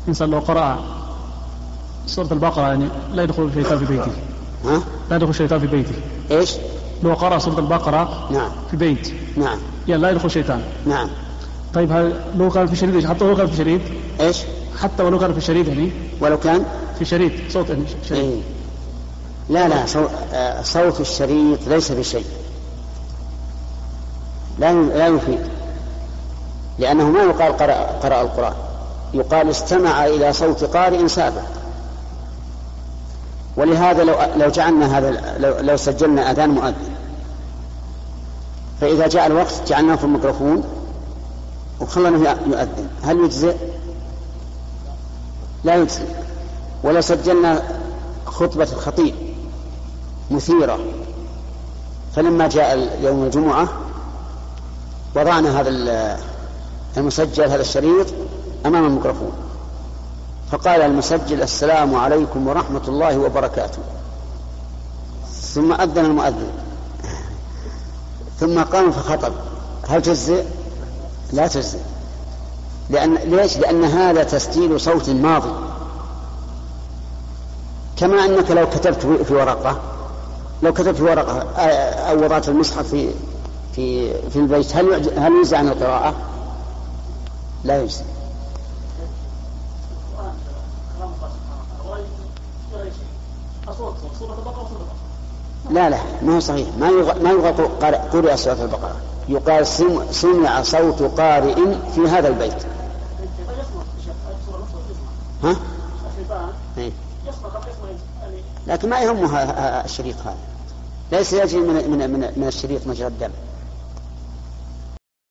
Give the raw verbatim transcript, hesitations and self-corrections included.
إنسان لو قرأ سورة البقرة يعني لا يدخل الشيطان في بيته. ها؟ لا يدخل الشيطان في بيته. إيش؟ لو قرأ سورة البقرة نعم في بيت نعم يعني لا يدخل الشيطان. نعم. طيب هل لو كان في شريط، حتى ولو كان في شريط إيش؟ حتى ولو كان في شريط يعني ولو كان في شريط صوت يعني شريط. إيه؟ لا لا صوت, صوت الشريط ليس بشيء، لا لا يفيد، لأنه ما يقال قرأ, قرأ القرآن، يقال استمع إلى صوت قارئ سابق. ولهذا لو لو جعلنا هذا لو, لو سجلنا أذان مؤذن، فإذا جاء الوقت جعلناه في الميكروفون وخلنا يؤذن، هل يجزئ؟ لا يجزئ. ولو سجلنا خطبة الخطيب مثيرة، فلما جاء يوم الجمعة وضعنا هذا المسجل هذا الشريط أمام الميكروفون، فقال المسجل السلام عليكم ورحمة الله وبركاته، ثم أذن المؤذن ثم قام فخطب، هل تجزئ؟ لا تجزئ. لأن ليش؟ لأن هذا تسجيل صوت ماضي، كما أنك لو كتبت في ورقة لو كتبت في ورقة أو وضعت المصحف في في في البيت، هل هل يجزي عن القراءة؟ لا يجزي. لا لا ما هو صحيح، ما يغ... ما يقال قرئ سورة البقرة، يقال سمع صوت قارئ في هذا البيت. ها؟ لكن ما يهمها الشريط هذا، ليس يجري من من من الشريط مجرى الدم.